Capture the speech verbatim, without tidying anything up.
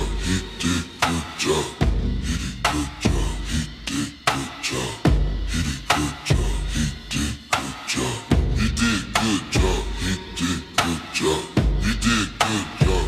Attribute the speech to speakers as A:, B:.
A: He did good job. He did good job. He did good job. He did good job. He did good job. He did good job. He did good job. He did good job.